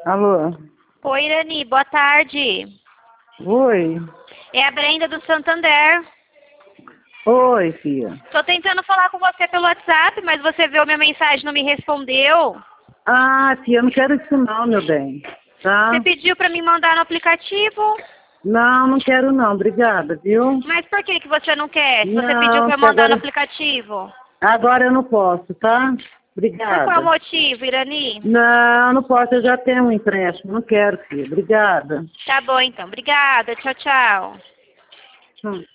Alô? Oi, Irani, boa tarde. Oi? É a Brenda do Santander. Oi, filha. Tô tentando falar com você pelo WhatsApp, mas você viu minha mensagem e não me respondeu. Ah, filha, eu não quero isso não, meu bem. Você Tá? pediu pra me mandar no aplicativo. Não, não quero não. Obrigada, viu? Mas por que você não quer? Se você pediu Não, pra eu que mandar no agora... aplicativo. Agora eu não posso, tá? Por qual Obrigada. motivo, Irani? Não, não posso. Eu já tenho um empréstimo. Não quero, filha. Obrigada. Tá bom, então. Obrigada. Tchau, tchau. Hum.